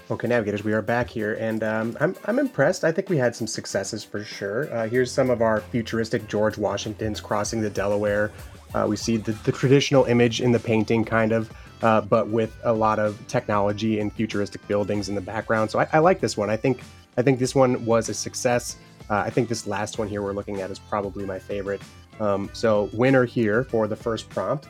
Okay, navigators, we are back here, and I'm impressed. I think we had some successes for sure. Here's some of our futuristic George Washingtons crossing the Delaware. We see the traditional image in the painting, kind of, but with a lot of technology and futuristic buildings in the background. So I like this one. I think this one was a success. I think this last one here we're looking at is probably my favorite. So winner here for the first prompt.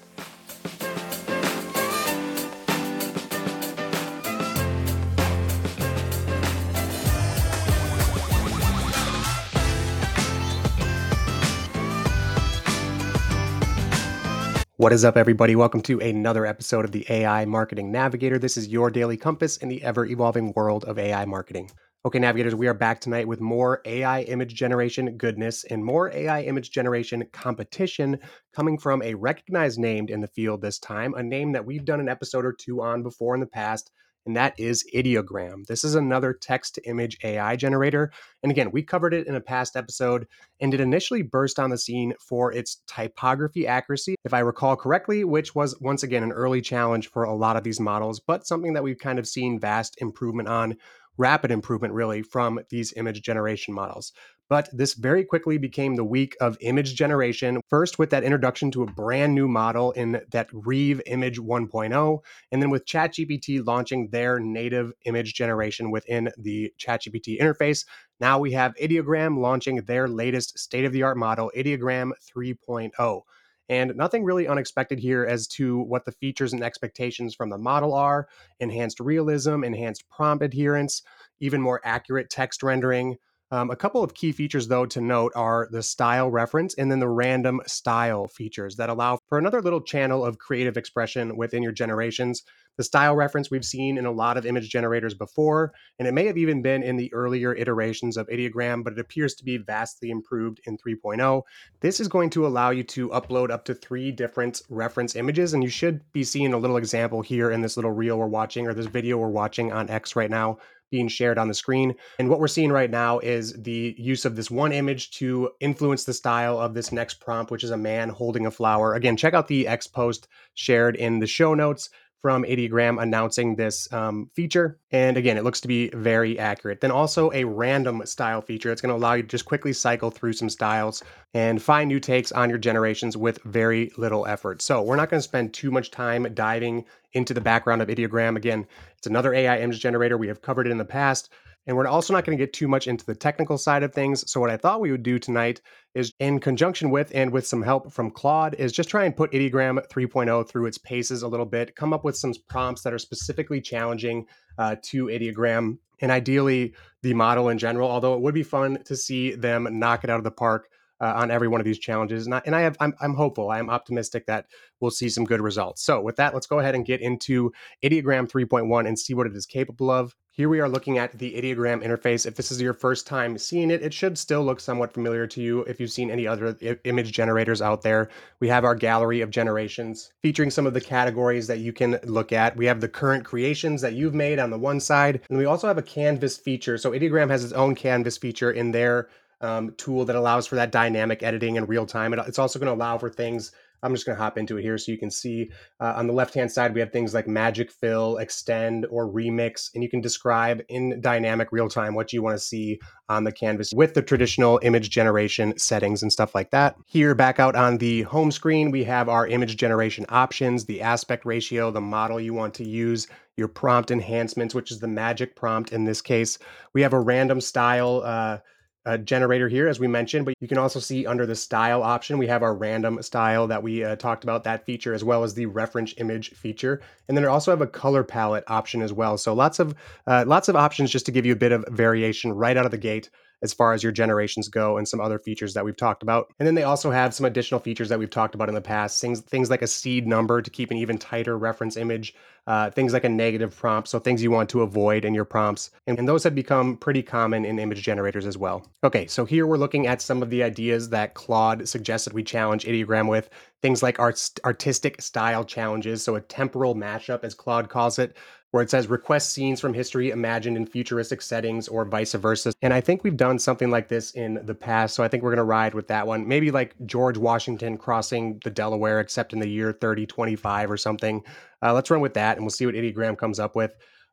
What is up, everybody? Welcome to another episode of the AI Marketing Navigator. This is your daily compass in the ever evolving world of AI marketing. Okay, navigators, we are back tonight with more AI image generation goodness and more AI image generation competition coming from a recognized name in the field this time, a name that we've done an episode or two on before in the past, and that is Ideogram. This is another text to image AI generator. And again, we covered it in a past episode, and it initially burst on the scene for its typography accuracy, if I recall correctly, which was once again an early challenge for a lot of these models, but something that we've kind of seen vast improvement on, rapid improvement really, from these image generation models. But this very quickly became the week of image generation, first with that introduction to a brand new model in that Reeve Image 1.0, and then with ChatGPT launching their native image generation within the ChatGPT interface. Now we have Ideogram launching their latest state of the art model, Ideogram 3.0. And nothing really unexpected here as to what the features and expectations from the model are: enhanced realism, enhanced prompt adherence, even more accurate text rendering. A couple of key features, though, to note are the style reference and then the random style features that allow for another little channel of creative expression within your generations. The style reference we've seen in a lot of image generators before, and it may have even been in the earlier iterations of Ideogram, but it appears to be vastly improved in 3.0. This is going to allow you to upload up to 3 different reference images, and you should be seeing a little example here in this little reel we're watching, or this video we're watching on X right now, being shared on the screen. And what we're seeing right now is the use of this one image to influence the style of this next prompt, which is a man holding a flower. Again, check out the X post shared in the show notes from Ideogram announcing this feature. And again, it looks to be very accurate. Then also a random style feature. It's going to allow you to just quickly cycle through some styles and find new takes on your generations with very little effort. So we're not going to spend too much time diving into the background of Ideogram. Again, it's another AI image generator. We have covered it in the past. And we're also not going to get too much into the technical side of things. So what I thought we would do tonight is, in conjunction with and with some help from Claude, is just try and put Ideogram 3.0 through its paces a little bit, come up with some prompts that are specifically challenging to Ideogram, and ideally the model in general, although it would be fun to see them knock it out of the park on every one of these challenges. I'm hopeful. I'm optimistic that we'll see some good results. So with that, let's go ahead and get into Ideogram 3.1 and see what it is capable of. Here we are looking at the Ideogram interface. If this is your first time seeing it, it should still look somewhat familiar to you if you've seen any other image generators out there. We have our gallery of generations featuring some of the categories that you can look at. We have the current creations that you've made on the one side, and we also have a canvas feature. So Ideogram has its own canvas feature in their tool that allows for that dynamic editing in real time. It's also going to allow for things. I'm just going to hop into it here so you can see. On the left-hand side, we have things like magic fill, extend, or remix, and you can describe in dynamic real time what you want to see on the canvas with the traditional image generation settings and stuff like that. Here, back out on the home screen, we have our image generation options, the aspect ratio, the model you want to use, your prompt enhancements, which is the magic prompt in this case. We have a random style generator here, as we mentioned, but you can also see under the style option, we have our random style that we talked about, that feature, as well as the reference image feature. And then we also have a color palette option as well. So lots of options just to give you a bit of variation right out of the gate as far as your generations go, and some other features that we've talked about. And then they also have some additional features that we've talked about in the past, things like a seed number to keep an even tighter reference image, things like a negative prompt, so things you want to avoid in your prompts. And those have become pretty common in image generators as well. Okay, so here we're looking at some of the ideas that Claude suggested we challenge Ideogram with, things like artistic style challenges, so a temporal mashup, as Claude calls it, where it says request scenes from history imagined in futuristic settings or vice versa. And I think we've done something like this in the past, so I think we're going to ride with that one. Maybe like George Washington crossing the Delaware, except in the year 3025 or something. Let's run with that, and we'll see what Ideogram comes up with.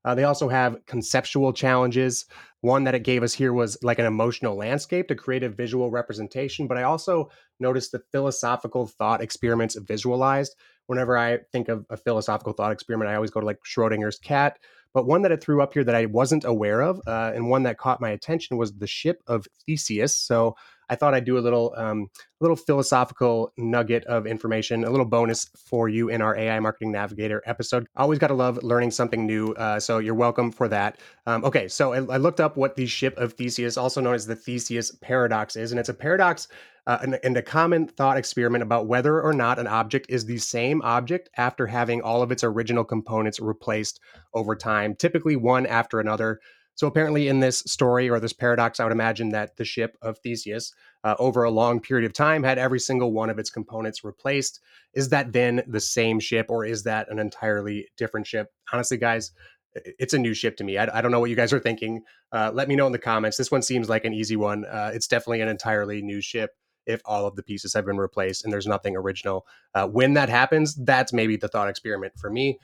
They also have conceptual challenges. One that it gave us here was like an emotional landscape to create a visual representation, but I also noticed the philosophical thought experiments visualized. Whenever I think of a philosophical thought experiment, I always go to like Schrodinger's cat. But one that it threw up here that I wasn't aware of, and one that caught my attention was the ship of Theseus. So I thought I'd do a little philosophical nugget of information, a little bonus for you in our AI Marketing Navigator episode. Always got to love learning something new, so you're welcome for that. Okay, so I looked up what the ship of Theseus, also known as the Theseus paradox, is, and it's a paradox and a common thought experiment about whether or not an object is the same object after having all of its original components replaced over time, typically one after another. So apparently, in this story or this paradox, I would imagine that the ship of Theseus, over a long period of time, had every single one of its components replaced. Is that then the same ship, or is that an entirely different ship? Honestly, guys, it's a new ship to me. I don't know what you guys are thinking. Let me know in the comments. This one seems like an easy one. It's definitely an entirely new ship if all of the pieces have been replaced and there's nothing original. When that happens, that's maybe the thought experiment for me.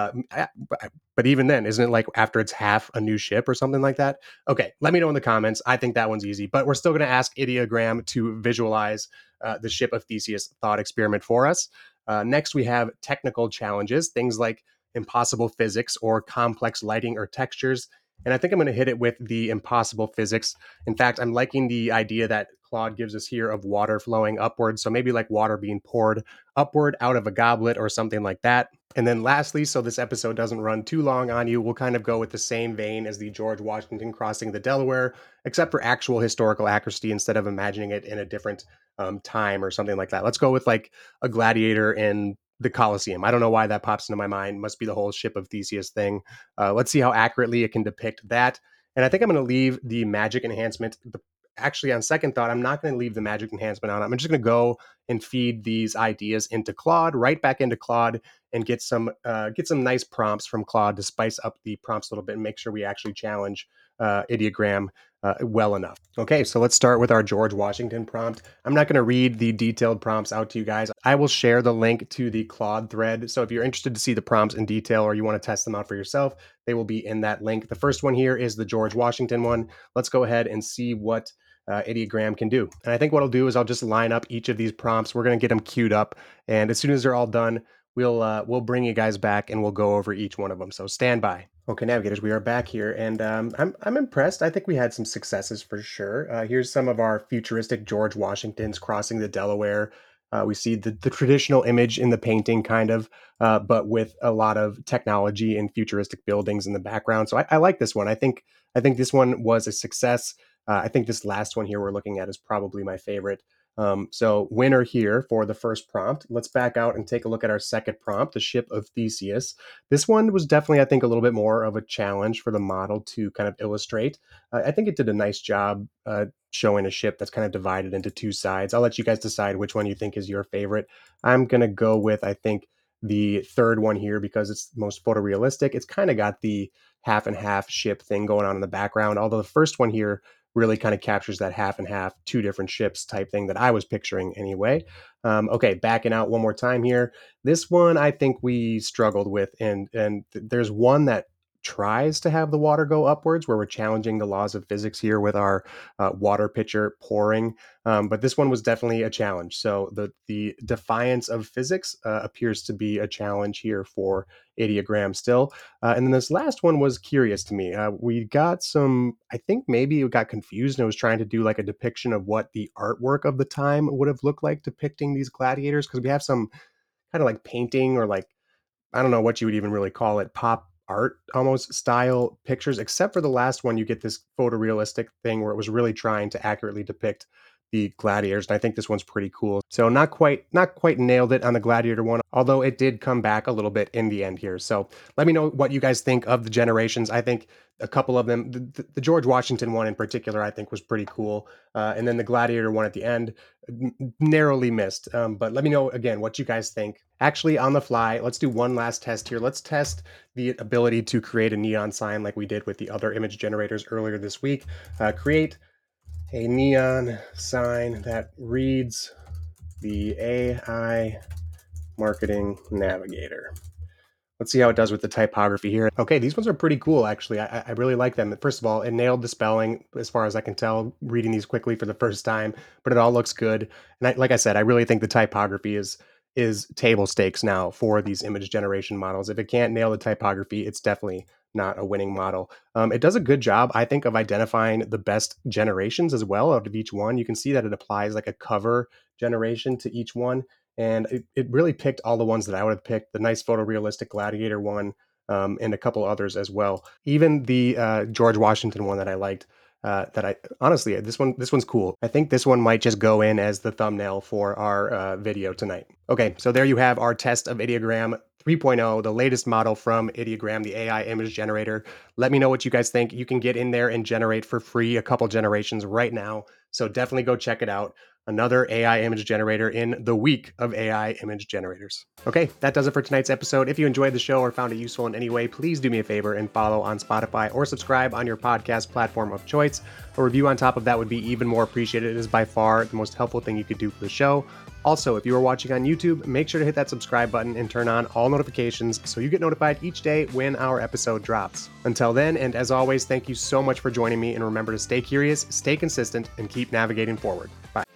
But even then, isn't it like after it's half a new ship or something like that? Okay, let me know in the comments. I think that one's easy, but we're still going to ask Ideogram to visualize the ship of Theseus thought experiment for us. Next, we have technical challenges, things like impossible physics or complex lighting or textures. And I think I'm going to hit it with the impossible physics. In fact, I'm liking the idea that Claude gives us here of water flowing upward. So maybe like water being poured upward out of a goblet or something like that. And then lastly, so this episode doesn't run too long on you, we'll kind of go with the same vein as the George Washington crossing the Delaware, except for actual historical accuracy instead of imagining it in a different time or something like that. Let's go with like a gladiator in the Colosseum. I don't know why that pops into my mind. Must be the whole ship of Theseus thing. Let's see how accurately it can depict that. And I think I'm going to leave the magic enhancement. Actually, on second thought, I'm not going to leave the magic enhancement on. I'm just going to go and feed these ideas into Claude, right back into Claude, and get some nice prompts from Claude to spice up the prompts a little bit and make sure we actually challenge Ideogram well enough. Okay, so let's start with our George Washington prompt. I'm not going to read the detailed prompts out to you guys. I will share the link to the Claude thread. So if you're interested to see the prompts in detail or you want to test them out for yourself, they will be in that link. The first one here is the George Washington one. Let's go ahead and see what Ideogram can do. And I think what I'll do is I'll just line up each of these prompts. We're going to get them queued up. And as soon as they're all done, we'll bring you guys back and we'll go over each one of them. So stand by. Okay, navigators, we are back here, and I'm impressed. I think we had some successes for sure. Here's some of our futuristic George Washingtons crossing the Delaware. We see the traditional image in the painting, kind of, but with a lot of technology and futuristic buildings in the background. So I like this one. I think this one was a success. I think this last one here we're looking at is probably my favorite. So winner here for the first prompt. Let's back out and take a look at our second prompt, the ship of Theseus. This one was definitely, I think, a little bit more of a challenge for the model to kind of illustrate. I think it did a nice job showing a ship that's kind of divided into two sides. I'll let you guys decide which one you think is your favorite. I'm going to go with, I think, the third one here because it's most photorealistic. It's kind of got the half and half ship thing going on in the background, although the first one here really kind of captures that half and half, two different ships type thing that I was picturing anyway. Okay, backing out one more time here. This one I think we struggled with, and there's one that tries to have the water go upwards, where we're challenging the laws of physics here with our water pitcher pouring. But this one was definitely a challenge. So the defiance of physics appears to be a challenge here for Ideogram still. And then this last one was curious to me. We got some, I think maybe it got confused and it was trying to do like a depiction of what the artwork of the time would have looked like depicting these gladiators. Because we have some kind of like painting or like, I don't know what you would even really call it, pop art almost style pictures, except for the last one, you get this photorealistic thing where it was really trying to accurately depict the gladiators. And I think this one's pretty cool. So not quite nailed it on the gladiator one, although it did come back a little bit in the end here. So let me know what you guys think of the generations. I think a couple of them, the George Washington one in particular, I think was pretty cool. And then the gladiator one at the end, narrowly missed. But let me know again what you guys think. Actually, on the fly, let's do one last test here. Let's test the ability to create a neon sign like we did with the other image generators earlier this week. Create a neon sign that reads the AI Marketing Navigator. Let's see how it does with the typography here. Okay, these ones are pretty cool, actually. I really like them. First of all, it nailed the spelling as far as I can tell, reading these quickly for the first time, but it all looks good. And like I said, I really think the typography is table stakes now for these image generation models. If it can't nail the typography, it's definitely not a winning model. It does a good job, I think, of identifying the best generations as well out of each one. You can see that it applies like a cover generation to each one, and it really picked all the ones that I would have picked. The nice photorealistic gladiator one, and a couple others as well. Even the George Washington one that I liked. That I honestly, this one's cool. I think this one might just go in as the thumbnail for our video tonight. Okay, so there you have our test of Ideogram 3.0, the latest model from Ideogram, the AI image generator. Let me know what you guys think. You can get in there and generate for free a couple generations right now. So definitely go check it out. Another AI image generator in the week of AI image generators. Okay, that does it for tonight's episode. If you enjoyed the show or found it useful in any way, please do me a favor and follow on Spotify or subscribe on your podcast platform of choice. A review on top of that would be even more appreciated. It is by far the most helpful thing you could do for the show. Also, if you are watching on YouTube, make sure to hit that subscribe button and turn on all notifications so you get notified each day when our episode drops. Until then, and as always, thank you so much for joining me, and remember to stay curious, stay consistent, and keep navigating forward. Bye.